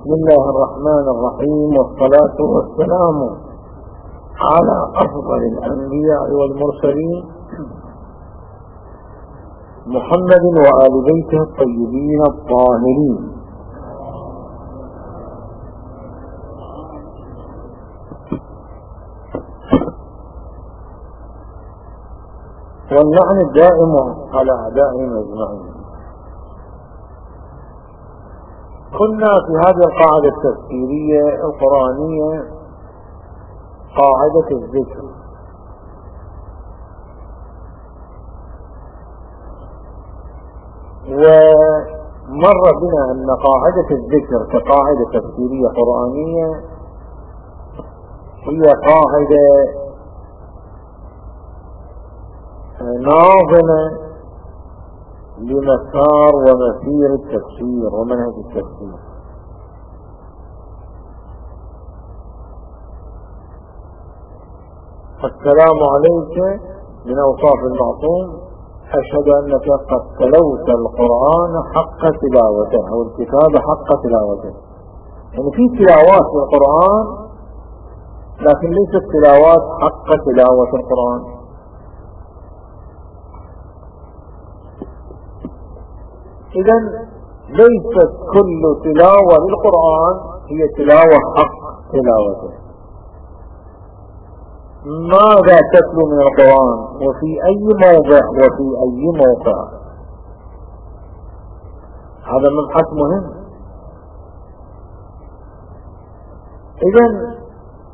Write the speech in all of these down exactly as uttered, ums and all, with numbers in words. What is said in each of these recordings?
بسم الله الرحمن الرحيم، والصلاة والسلام على أفضل الأنبياء والمرسلين محمد وآل بيته الطيبين الطاهرين. واللعن الدائم على أعدائهم أجمعين. كنا في هذه القاعدة التفسيرية القرآنية قاعدة الذكر، ومر بنا أن قاعدة الذكر كقاعدة تفسيرية قرآنية هي قاعدة ناظمة لمسار ومسير التفسير ومنهج التفسير. السلام عليك من أوصاف المعصوم، أشهد أنك قد تلوت القرآن حق تلاوته أو الكتاب حق تلاوته. يعني في تلاوات في القرآن لكن ليست تلاوات حق تلاوة القرآن. إذن ليست كل تلاوة للقرآن هي تلاوة حق تلاوته. ماذا تتلو من القرآن وفي أي موضع وفي أي موقع، هذا مبحث مهم. إذن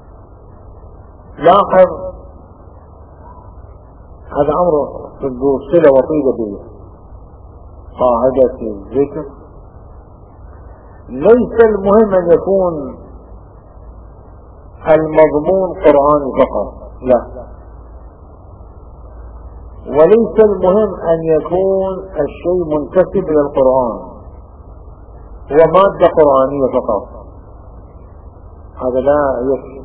لاحظ هذا أمر ذو صلة وطيدة به قاعدة الذكر. ليس المهم أن يكون المضمون قرآني فقط، لا، وليس المهم أن يكون الشيء منتسب إلى القرآن ومادة قرآنية فقط، هذا لا يكفي.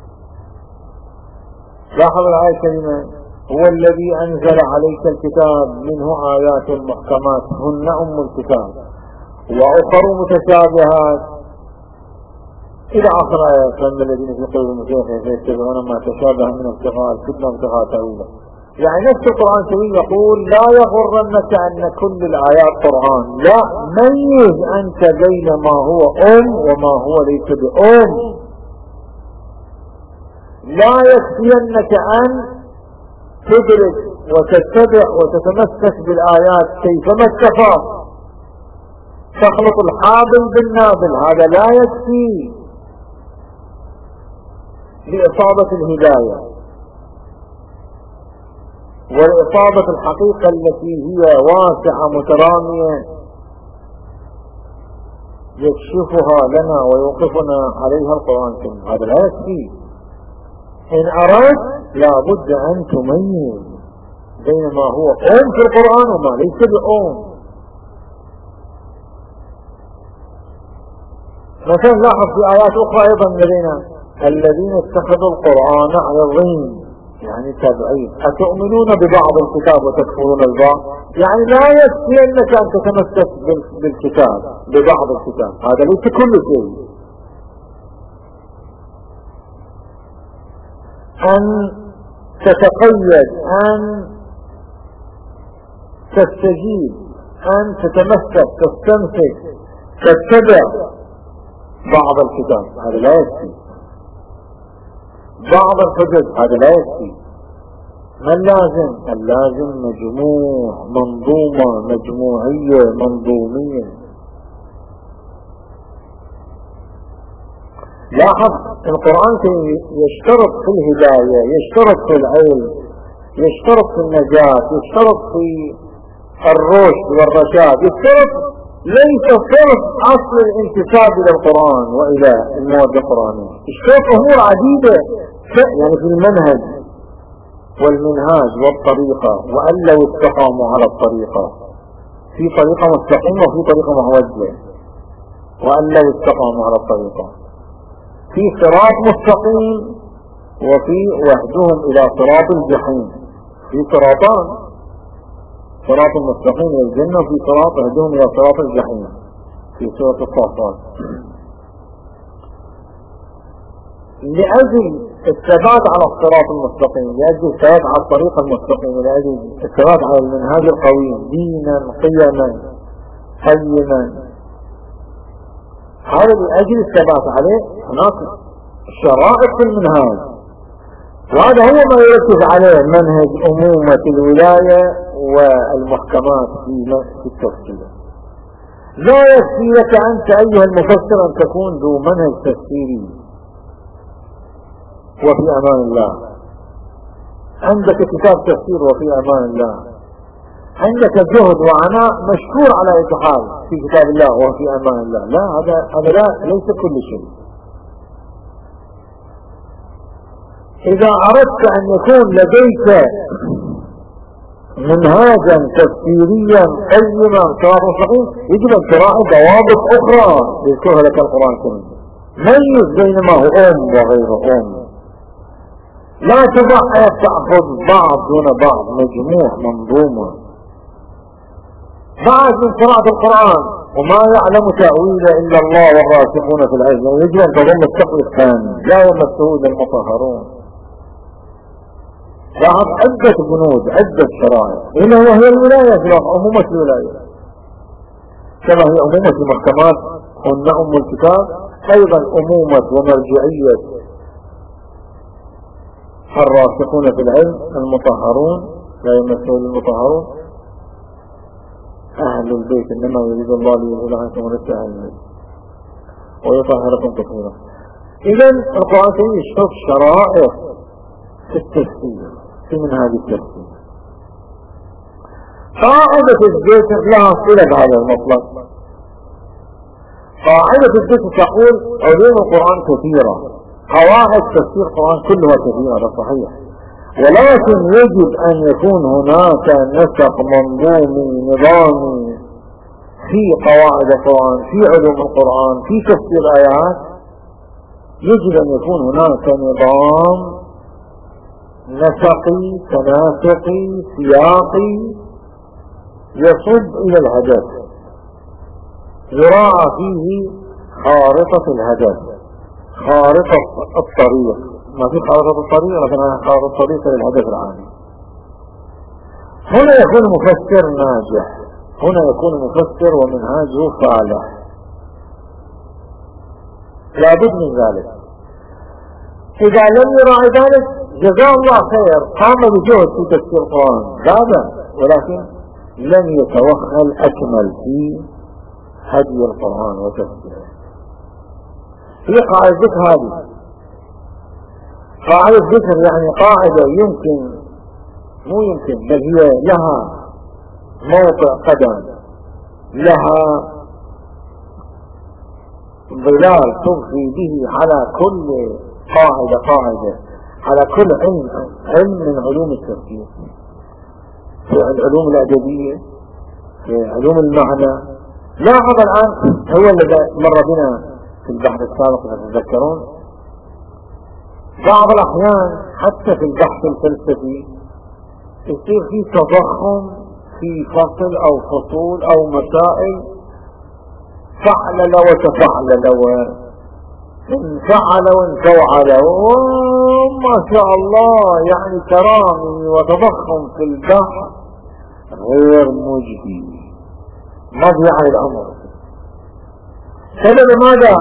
لاحظ الآية الكريمة: هو الذي أنزل عليك الكتاب منه آيات محكمات هن أم الكتاب وأخر متشابهات إلى آخر آيات. فأما الذين في قلوبهم زيغ فيتبعون ما تشابه من ابتغاء الفتنة وابتغاء تأويله. يعني نفس القرآن الكريم يقول: لا يغرنك أن كل الآيات قرآن، لا، ميز أنت بين ما هو أم وما هو ليس بأم. لا يكفينك أن تدرك وتتبع وتتمسك بالآيات كيفما استفاد، تخلط الحابل بالنابل، هذا لا يكفي لإصابة الهداية ولإصابة الحقيقة التي هي واسعة مترامية يكشفها لنا ويوقفنا عليها القرآن الكريم، هذا لا يكفي. إن أردت لابد أن تميز بين ما هو أم في القرآن وما ليس بأم. مثلا لاحظ في آيات أخرى أيضا لدينا: الذين اتخذوا القرآن عظيم، يعني تابعين، أتؤمنون ببعض الكتاب وتكفرون البعض. يعني لا يكفي أنك أن تتمسك بالكتاب ببعض الكتاب، هذا ليس كل شيء. أن تتقيد، أن تستجيب، أن تتمسك، تستمسك، تتبع بعض الكتاب، هذا لا يكفي. بعض الحجج، هذا لا يكفي. ما اللازم؟ اللازم مجموع، منظومة مجموعية منظومية. لاحظ القرآن يشترط في الهداية، يشترط في العلم، يشترط في النجاة، يشترط في الرشد والرشاد، يشترط ليس صرف أصل الانتساب إلى القرآن وإلى المواد القرآنية، يشترط أمور عديدة يعني في المنهج والمنهاج والطريقة. وأن لو استقاموا على الطريقة، في طريقة مستقيمة وفي طريقة معوجة. وأن لو استقاموا على الطريقة، في صراط مستقيم وفي وحدهم إلى صراط الجحيم، في صراطان: صراط المستقيم إلى الجنة وفي صراط وحدهم إلى صراط الجحيم في سورة الصافات. لأجل الثبات على الصراط المستقيم، لأجل الثبات على الطريق المستقيم، لأجل الثبات على المنهاج القويم دينا قيما قيما، هذا لأجل الثبات عليه هناك شرائط في المنهاج، وهذا هو ما يركز عليه منهج أمومة الولاية والمحكمات في التفسير. لا يكفي لك أنت أيها المفسر أن تكون ذو منهج تفسيري وفي أمان الله، عندك كتاب تفسير وفي أمان الله، عندك جهد وعناء مشكور على إتحاد في كتاب الله وفي أمان الله، لا هذا هذا لا ليس كل شيء. إذا أردت أن يكون لديك منهاجا تفسيريا قيما صراط مستقيم يجب أن تراعي ضوابط أخرى يذكرها لك القرآن الكريم. ميز بين ما هو أم وغير أم، لا تضع تأخذ بعض دون بعض، مجموع منظومة. بعد من قراءة القرآن وما يعلم تأويله إلا الله والراسخون في العلم، يجب أن تضم السقف الثاني لا يمسه إلا المطهرون. لاحظ عدة بنود عدة شرائع، إنه وهي الولاية في أمومة الولاية كما هي أمومة المحكمات هن أم الكتاب، أيضا أمومة ومرجعية الراسخون في العلم المطهرون لا يمسه المطهرون أهل البيت، إنما يريد الله ليزيل عنكم رجس أهل البيت ويطهركم تطهيرا. إذا القرآن الكريم يشرح شرائع في التفسير في منهاج التفسير. قاعدة البيت لها صلة بهذا المطلب. قاعدة البيت تقول علوم القرآن كثيرة، قواعد تفسير القرآن كلها كثيرة صحيح، ولكن يجب أن يكون هناك نسق منظومي نظامي في قواعد القرآن، في علوم القرآن، في تفسير الآيات. يجب أن يكون هناك نظام نسقي تناسقي سياقي يصب إلى الهدف، يراعى فيه خارطة الهدف، خارطة الطريق، ما في خارطة الطريق لكنها خارطة الطريق للهدف العام. هنا يكون مفسر ناجح، هنا يكون مفسر ومنهاجه صالح، لابد من ذلك. إذا لم يراعي ذلك جزاه الله خير، قام بجهد في تفسير القرآن لا، ولكن لم يتوخل أكمل في هدي القرآن وتفسيره. هي قاعدة ذكر، هذه قاعدة ذكر يعني قاعدة يمكن مو يمكن بل هي لها موقع قدم، لها ظلال تضفي به على كل قاعدة قاعدة، على كل علم علم من علوم التفسير، في العلوم الأدبية، في علوم المعنى. لاحظ الآن هو الذي مر بنا في البحث السابق إذا تتذكرون، بعض الأحيان حتى في البحث الفلسفي يصير في تضخم في فصل أو فصول أو مسائل، فعلل وتفعلل وانفعل وانفعل وما شاء الله، يعني ترامي وتضخم في البحث غير مجدي، مضيع الأمر. سبب ماذا؟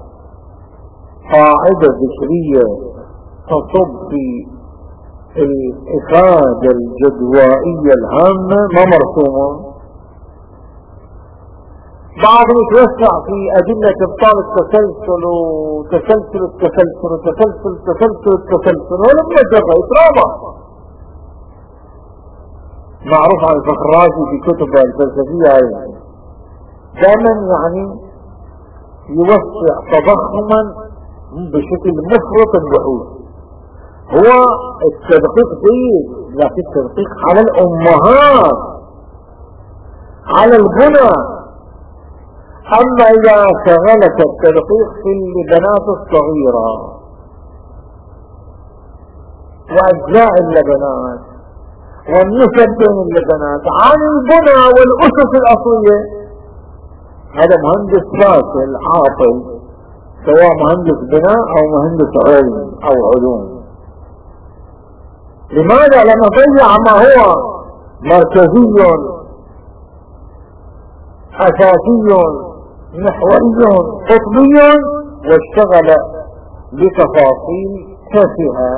قاعدة ذكرية تصب في الإفادة الجدوائية الهامة ما مرسومة. بعضهم يتوسع في أدلة إبطال التسلسل وتسلسل التسلسل وتسلسل التسلسل التسلسل ولما جرى يترابع. معروف عن الفخرازي في كتبه الفلسفية هاي دائما يعني يوسع تضخما بشكل مفرط البحوث. هو التدقيق جيد، لكن التدقيق على الأمهات، على البنى. أما إذا شغلت التدقيق في البنات الصغيرة وأجزاء اللبنات والنسب بين اللبنات عن البنى والأسس الأصلية، هذا مهندس فاشل عاطل سواء مهندس بناء أو مهندس علم أو علوم. لماذا؟ لما ضيع ما هو مركزي أساسي محوري قطبي واشتغل بتفاصيل تافهة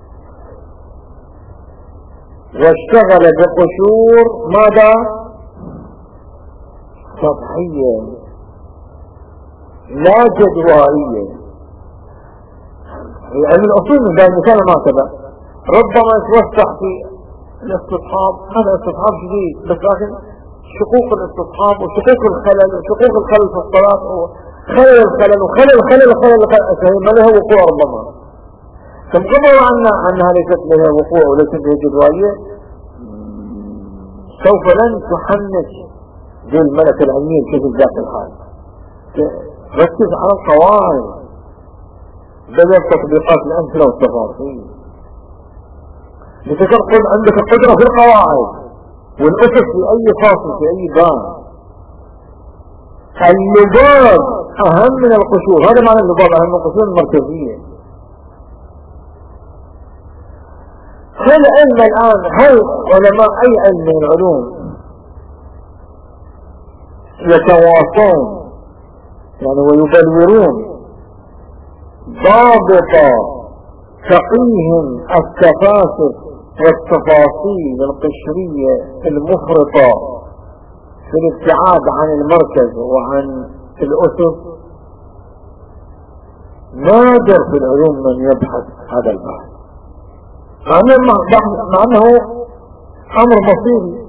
واشتغل بقشور ماذا؟ سطحية لا جدوائية. علم الأصول من ذلك مثال ما سبق ربما يتوسع في الاستصحاب، هذا استصحاب جديد بس لكن شقوق الاستصحاب وشقوق الخلل وشقوق الخلل في الصلاة وخلل الخلل وخلل الخلل وخلل الخلل ما له وقوع ربما. ثم قبل عنا أنها ليست لها وقوع وليست لها جدوائية سوف لن تحنش ذي الملك العلمي بشكل ذات الحال. ركز على القواعد بدل تطبيقات الأمثلة والتفاصيل. لتكون عندك قدرة في القواعد والأسس في أي فاصل في أي باب. اللباب أهم من القشور، هذا معنى اللباب أهم من القشور المركزية. هل علم الآن هل علماء أي علم من العلوم يتواصون يعني ويبلورون ضابط تقيهم التفاسد والتفاصيل القشرية المفرطة في الابتعاد عن المركز وعن الأسس؟ نادر في العلوم من يبحث هذا البحث، مع أنه أمر مصيري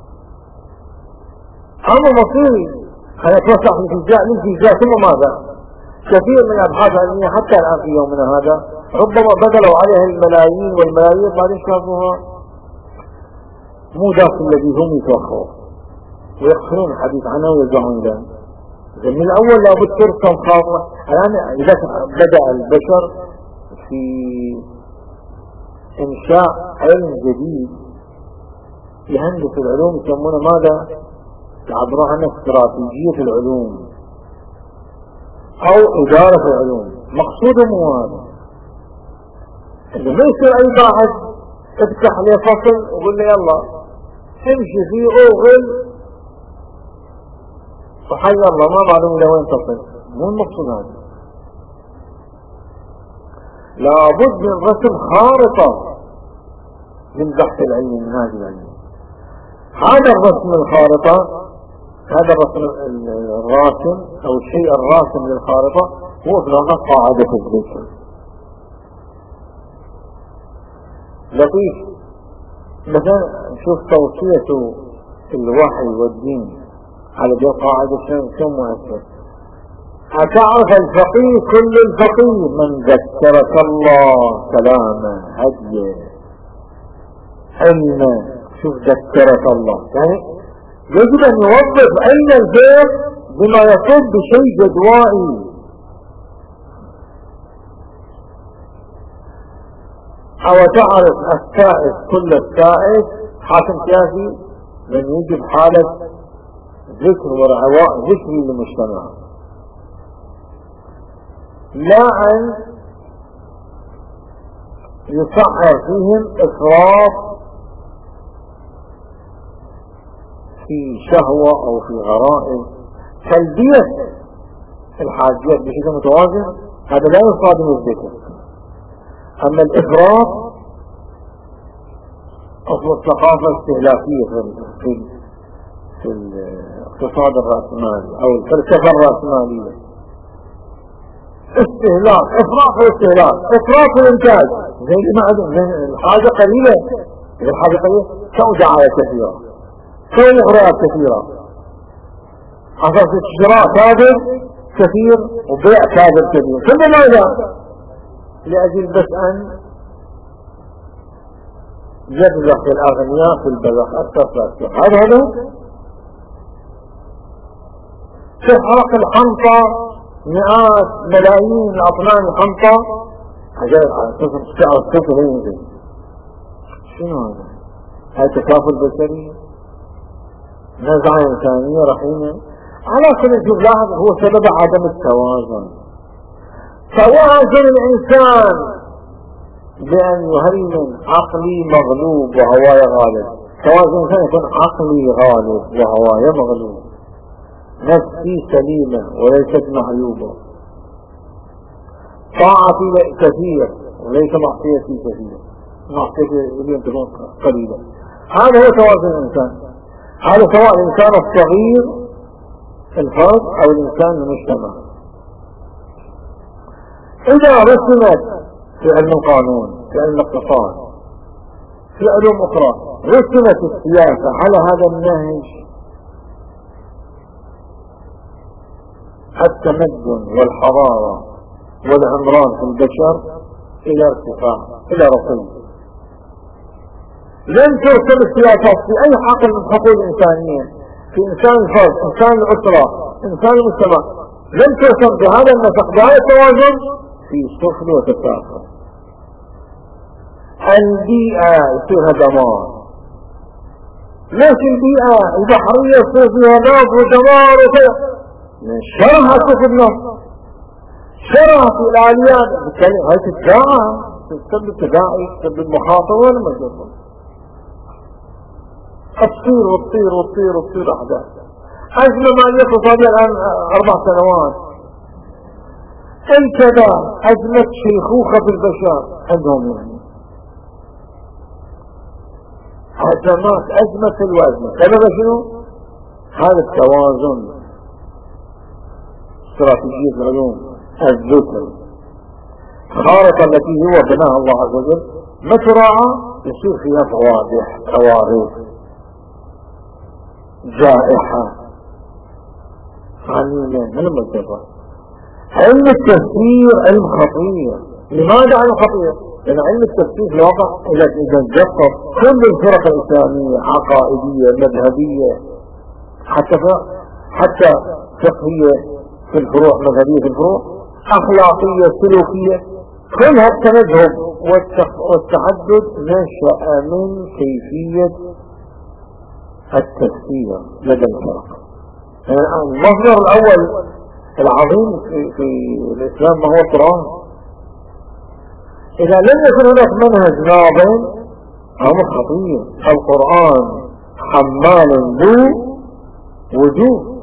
أمر مصيري سيتوسع في الفيزياء للفيزياء. ثم ماذا؟ كثير من الأبحاث العلمية حتى الآن في يومنا هذا ربما بذلوا عليها الملايين والملايين بعدين شافوها مو ذاك الذي هم يتوخوا ويقصرون الحديث عنه ويرجعون له. من الأول لابد ترسم خاطئة. الآن إذا بدأ البشر في إنشاء علم جديد يهندس العلوم يسمونه ماذا؟ يعبروا عنه استراتيجية العلوم أو إدارة العلوم. مقصودهم هو هذا. إذا ما يصير أي واحد افتح لي فصل وقول لي يلا امشي فيه أوغل وحي الله ما معلوم إلى وين تصل. مو المقصود هذا. لابد من رسم خارطة للبحث العلمي من هذه العلم. هذا الرسم الخارطة هذا الرسم الراسم أو الشيء الراسم للخارطة هو في الواقع قاعدة الذكر. لطيف مثلا نشوف توصية الوحي والدين على دي قاعدة شو مؤثر. أتعرف الفقيه كل الفقيه من ذكرك الله كلامه هديه علمه. شوف ذكرك الله يعني يجب أن يوظف علم البيت بما يصب بشيء جدوائي. أو تعرف السائس كل السائس حاكم سياسي من يوجد حالة ذكر ورعواء ذكري للمجتمع، لا أن يسعر فيهم إفراط في شهوة أو في غرائز. تلبية الحاجات بشكل متوازن هذا لا يصادم الذكر. أما الإفراط أصل الثقافة الاستهلاكية في في الاقتصاد الرأسمالي أو الفلسفة الرأسمالية. استهلاك إفراط واستهلاك إفراط والإنتاج زي ما الحاجة قليلة الحاجة قليلة سوى دعاية كثيرة سوى مغريات كثيرة أساس الشراء كاذب كثير وبيع كاذب كثير. كل ماذا؟ لأجل بس أن يبلغ الأغنياء في البلغ التصرف. هذا هذا تحرق الحنطة مئات ملايين أطنان الحنطة حاجات على تصرف سعر السفر ينزل. شنو هذا؟ هاي تكافل بشري نزعة إنسانية رحيمة. على كل شيء لاحظ هو سبب عدم التوازن. توازن الإنسان بأن يهيمن عقلي مغلوب وهواي غالب. توازن الإنسان يكون عقلي غالب وهواي مغلوب، نفسي سليمة وليست معيوبة، طاعتي كثير وليس معصيتي كثير، معصيتي اليوم تكون قليلة. هذا هو توازن الإنسان. هذا سواء الإنسان الصغير الفرد أو الإنسان المجتمع. إذا رسمت في علم القانون، في علم الاقتصاد، في علوم أخرى، رسمت السياسة على هذا النهج، التمدن والحضارة والعمران في البشر إلى ارتفاع، إلى رقي. لن ترسم السياسات في أي حقل من حقوق الإنسانية، في إنسان الفرد، إنسان الأسرة، إنسان المجتمع، لن ترسم بهذا النسق بهذا التوازن في سفل وتفاخر. البيئة يصيرها دمار. ليش البيئة البحرية يصير فيها ناس ودمار وكذا؟ شرها تسبب نفس، شرها في الآليات، هاي تتداعى، تسبب تداعي، تسبب مخاطر ولا مجرد، تصير وتصير وتصير وتصير أحداث. أزمة مالية اقتصادية الآن أربع سنوات، الكذا أزمة شيخوخة في البشر عندهم، يعني أزمات أزمة الوزن. سبب شنو؟ هذا التوازن. استراتيجية العلوم الذكر خارطة التي هو بناها الله عز وجل ما تراعى يصير فيها فوادح، كوارث، جائحة عنينة من المنطقة. علم التفسير علم خطير. لماذا علم خطير؟ لأن علم التفسير في الواقع إذا تجسد كل الفرق الإسلامية، عقائدية، مذهبية، حتى حتى فقهية في الفروع، مذهبية في الفروع، أخلاقية، سلوكية، كل هذا التمذهب والتعدد نشأ من كيفية التفسير لدى الفرق. يعني المصدر الأول العظيم في, في الإسلام ما هو القرآن. إذا لم يكن هناك منهج ناظم أمر خطير. القرآن حمال ذو وجوه.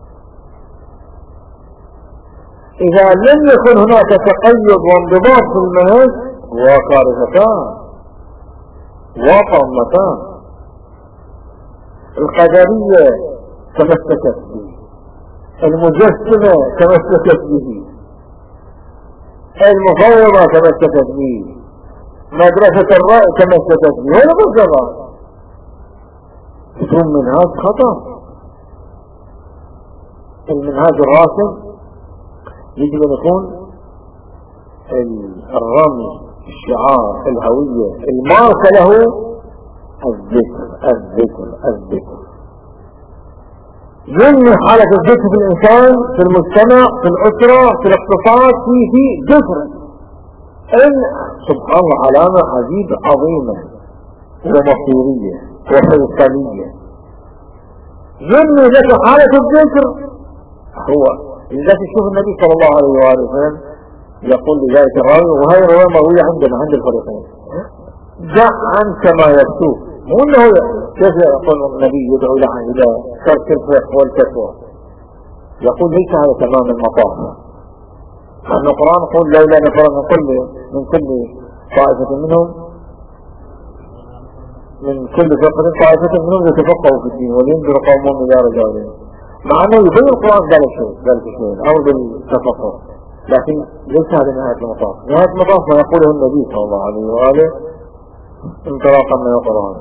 إذا لم يكن هناك تقيد وانضباط في المنهج وكارثتان وطمتان. القدرية تمسكت به، المجسمة تمسكت به، المفوضة تمسكت به، مدرسة الرأي تمسكت به، ولا بالجرى بدون منهاج خطأ. المنهاج الراسم يجب أن يكون الرمز، الشعار، الهوية، الماركة له الذكر الذكر الذكر. ينمي حالة الذكر في الإنسان، في المجتمع، في الأسرة، في الاقتصاد، في في ذكر. إن سبحان الله علامة عجيبة عظيمة ومصيرية وفيصلية. ينمي لك حالة الذكر. هو إذا تشوف النبي صلى الله عليه وآله وسلم يقول لذلك الراوي، وهي رواية مروية عندنا عند الفريقين، دع عنك ما يبسوك. مو انه كيف يقول النبي يدعو لها الى ترك الفقه والفتوى، يقول ليس هذا تمام المطاف. لأن القرآن يقول لولا نفر من كل من كل طائفة منهم من كل فرقة طائفة منهم يتفقهوا في الدين ولينذر قومهم إذا رجعوا إليهم. مع أنه يبين القرآن ذلك الشيء ذلك الشيء أو بالتفقه، لكن ليس هذا نهاية المطاف. نهاية المطاف ما يقوله النبي صلى الله عليه وآله انطلاقا من القرآن.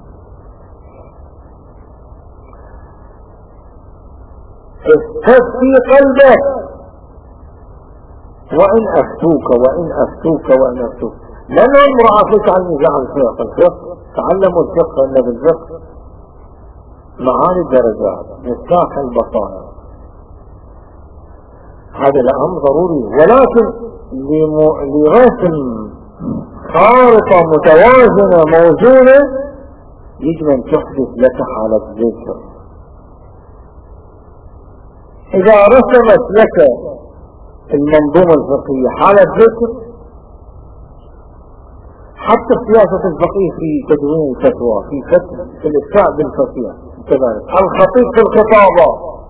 استفتي قلبك وإن أفتوك وإن أفتوك وإن أفتوك. لأن المرأة ليس عن نزاع الفقه. الفقه تعلموا الفقه إن بالفقه معاني الدرجات، مفتاح البصائر. هذا الأمر ضروري، ولكن لرسم خارطة متوازنة موزونة يجب أن تحدث لك حالة ذكر. إذا رسمت لك المنظومة الفقهية حالة ذكر، حتى السياسة الفقيه في تدوين الفتوى، في فتوى في الإفتاء بالفتوى كذلك، الخطيب في الخطابة،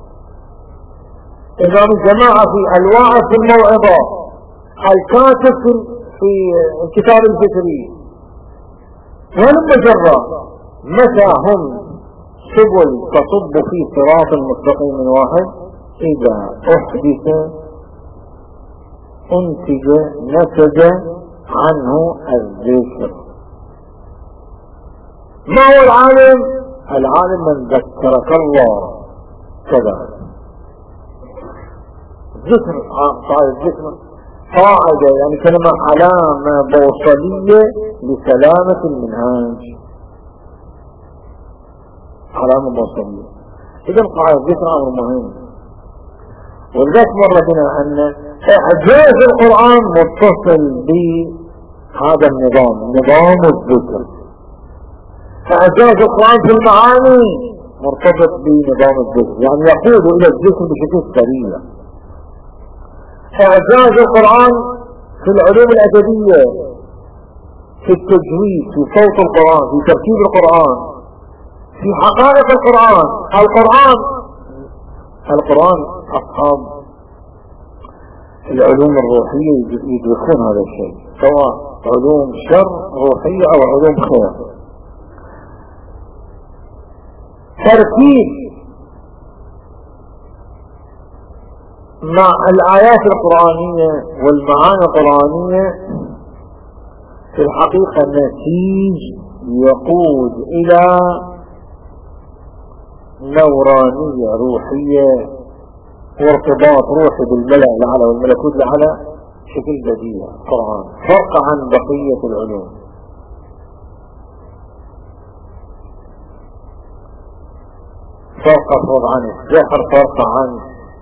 إمام الجماعة في الواعظ في الموعظة، الكاتب في في الكتاب الفكري، ولما جرى متى هم سبل تصب في صراط مستقيم واحد؟ إذا أحدث انتج نتج عنه الذكر. ما هو العالم؟ العالم من ذكرك الله كذا. ذكر قاعدة ذكر قاعدة يعني كلمة علامة بوصلية لسلامة المنهاج، علامة بوصلية. إذا قاعدة ذكر أمر مهم. ولذلك مر بنا أن إعجاز القرآن متصل بهذا النظام، نظام الذكر. إعجاز القرآن في المعاني مرتبط بنظام الذكر، يعني يقود إلى الذكر بشكل سريع. إعجاز القرآن في العلوم الأدبية، في التجويد، في صوت القرآن، في ترتيب القرآن، في حقائق القرآن. القرآن القرآن أصحاب العلوم الروحية يدركون هذا الشيء، سواء علوم شر روحية أو علوم خير. ترتيب مع الآيات القرآنية والمعاني القرآنية في الحقيقة نتيج يقود إلى نورانية روحية وارتباط روحي بالملأ الأعلى والملكوت الأعلى بشكل بديع. القرآن فرق عن بقية العلوم. فرق فرق عن السحر، فرق عن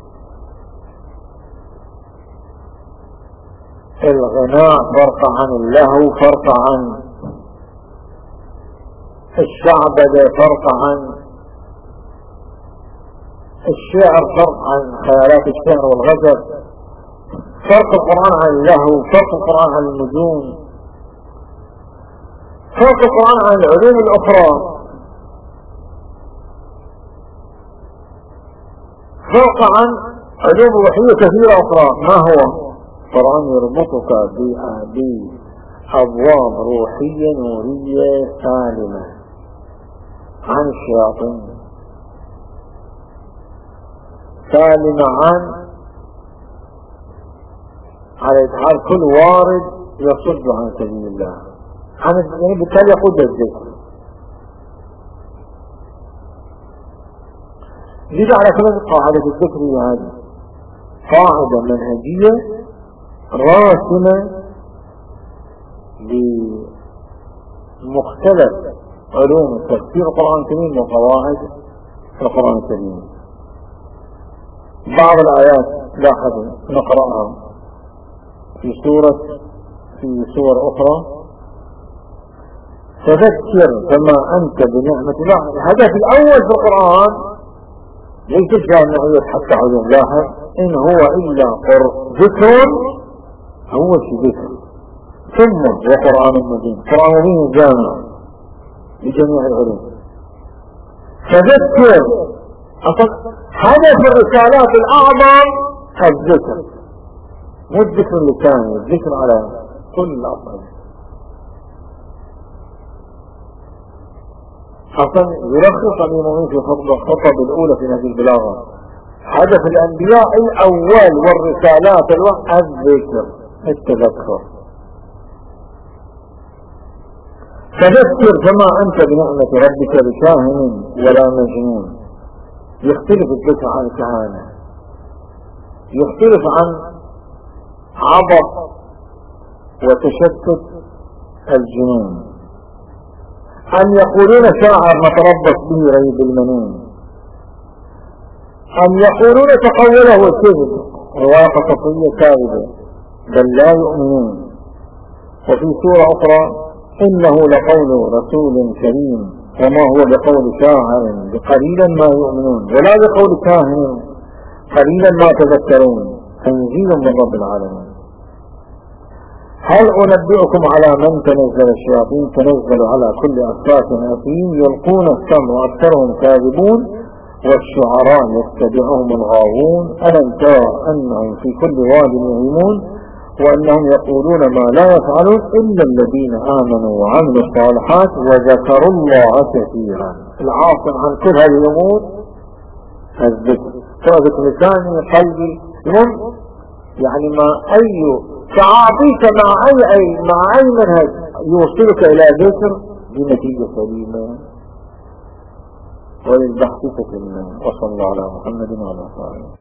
الغناء، فرق عن اللهو، فرق عن الشعبدة، فرق عن الشعر، فرق عن خيالات الشعر والغزل، فرق القرآن عن اللهو، فرق القرآن عن النجوم، فرق القرآن عن العلوم الأخرى، فرق عن علوم روحية كثيرة أخرى. ما هو؟ القرآن يربطك بأبواب روحية نورية سالمة عن الشياطين، سالمة عن على إدخال كل وارد يصد عن سبيل الله، عن يعني بالتالي يقود الذكر. لذا على كلمة قاعدة الذكر هذه قاعدة منهجية راسمة لمختلف علوم تفسير القرآن الكريم وقواعد القرآن الكريم. بعض الآيات لاحظوا نقرأها في سورة في سور أخرى: فذكر فما أنت بنعمة الله. الهدف الأول في القرآن ليس جامعية حتى علوم. لاحظ: إن هو إلا ذكر، هو شيء ذكر، ثم وقرآن مبين. قرآن مبين جامع لجميع العلوم. فذكر هدف الرسالات الأعظم الذكر، مو الذكر اللساني، الذكر على كل الأصل. حسن يلخص المؤمنين في الخطب الأولى في هذه البلاغة: هدف الأنبياء الأول والرسالات الوحي الذكر، التذكر. فذكر فما أنت بنعمة ربك بكاهن ولا مجنون. يختلف الذكر عن الكهانة، يختلف عن عبط وتشتت الجنون. أن يقولون شاعر نتربص به ريب المنون، أن يقولون تقوله الكذب رواية قصصية كاذبة، بل لا يؤمنون. وفي سورة أخرى: إنه لقول رسول كريم وما هو بقول شاعر قليلا ما يؤمنون ولا بقول كاهن قليلا ما تذكرون. تنزيل من رب العالمين. هل أنبئكم على من تنزل الشياطين؟ تنزل على كل أفاك أثيم يلقون السمع وأكثرهم كاذبون والشعراء يتبعهم الغاوون ألم ترى أنهم في كل واد يهيمون وأنهم يقولون ما لا يفعلون إلا الذين آمنوا وعملوا الصالحات وذكروا الله كثيرا. العاصم عن كل هذه الأمور الذكر، سواء لساني قلبي هم يعني ما أي تعاطيك مع أي أي مع أي منهج يوصلك إلى ذكر بنتيجة سليمة وللبحث فتنة. وصلى الله على محمد وعلى آله.